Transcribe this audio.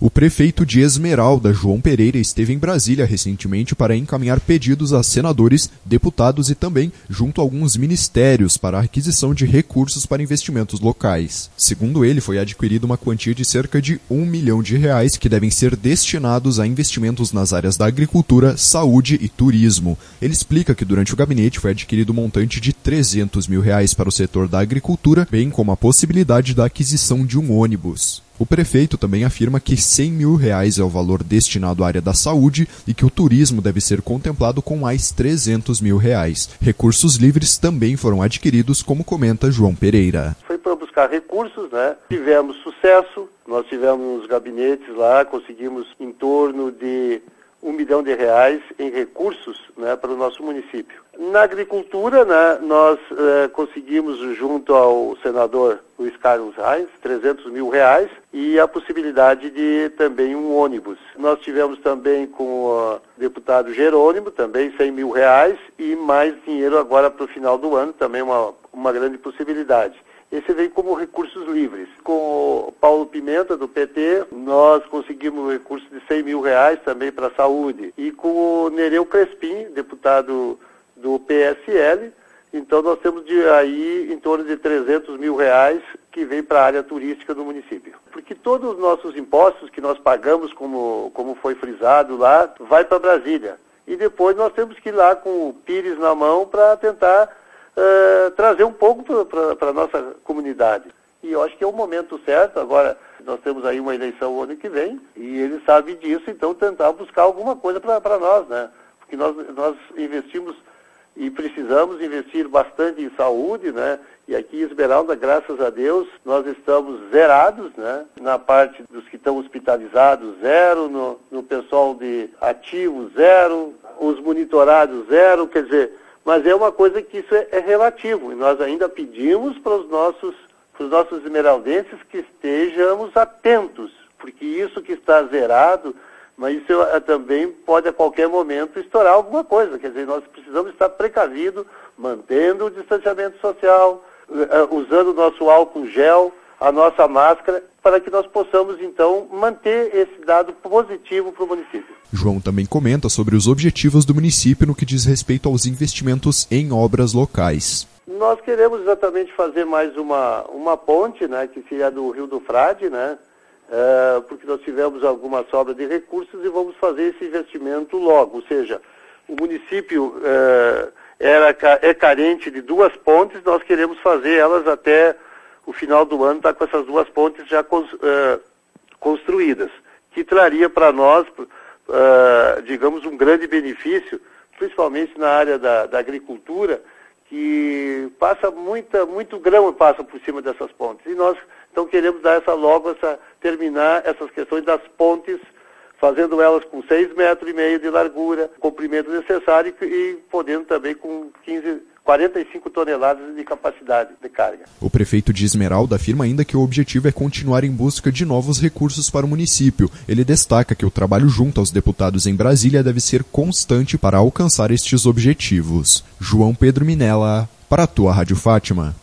O prefeito de Esmeralda, João Pereira, esteve em Brasília recentemente para encaminhar pedidos a senadores, deputados e também junto a alguns ministérios para a aquisição de recursos para investimentos locais. Segundo ele, foi adquirida uma quantia de cerca de R$1 milhão que devem ser destinados a investimentos nas áreas da agricultura, saúde e turismo. Ele explica que durante o gabinete foi adquirido um montante de R$300 mil para o setor da agricultura, bem como a possibilidade da aquisição de um ônibus. O prefeito também afirma que R$100 mil é o valor destinado à área da saúde e que o turismo deve ser contemplado com mais R$300 mil. Recursos livres também foram adquiridos, como comenta João Pereira. Foi para buscar recursos, né? Tivemos sucesso, nós tivemos uns gabinetes lá, conseguimos em torno de R$1 milhão em recursos, né, para o nosso município. Na agricultura, né, nós conseguimos, junto ao senador Luiz Carlos Reis, R$300 mil e a possibilidade de também um ônibus. Nós tivemos também com o deputado Jerônimo, também R$100 mil e mais dinheiro agora para o final do ano, também uma grande possibilidade. Esse vem como recursos livres. Com o Paulo Pimenta, do PT, nós conseguimos um recurso de R$100 mil também para a saúde. E com o Nereu Crespim, deputado do PSL, então nós temos aí em torno de R$300 mil que vem para a área turística do município. Porque todos os nossos impostos que nós pagamos, como foi frisado lá, vai para Brasília. E depois nós temos que ir lá com o Pires na mão para tentar trazer um pouco para a nossa comunidade. E eu acho que é o momento certo. Agora nós temos aí uma eleição o ano que vem e ele sabe disso, então tentar buscar alguma coisa para nós, né? Porque nós investimos e precisamos investir bastante em saúde, né? E aqui em Esmeralda, graças a Deus, nós estamos zerados, né? Na parte dos que estão hospitalizados, zero, no pessoal de ativo, zero, os monitorados, zero, quer dizer, mas é uma coisa que isso é relativo, e nós ainda pedimos para os nossos esmeraldenses que estejamos atentos, porque isso que está zerado, mas isso também pode a qualquer momento estourar alguma coisa, quer dizer, nós precisamos estar precavidos, mantendo o distanciamento social, usando o nosso álcool gel, a nossa máscara, para que nós possamos, então, manter esse dado positivo para o município. João também comenta sobre os objetivos do município no que diz respeito aos investimentos em obras locais. Nós queremos exatamente fazer mais uma ponte, né, que seria do Rio do Frade, né, porque nós tivemos alguma sobra de recursos e vamos fazer esse investimento logo. Ou seja, o município é carente de 2 pontes, nós queremos fazer elas até o final do ano, está com essas 2 pontes já construídas, que traria para nós, digamos, um grande benefício, principalmente na área da agricultura, que passa muito grão passa por cima dessas pontes. E nós, então, queremos dar terminar essas questões das pontes, fazendo elas com 6,5 metros de largura, comprimento necessário e podendo também com 45 toneladas de capacidade de carga. O prefeito de Esmeralda afirma ainda que o objetivo é continuar em busca de novos recursos para o município. Ele destaca que o trabalho junto aos deputados em Brasília deve ser constante para alcançar estes objetivos. João Pedro Minella, para a tua Rádio Fátima.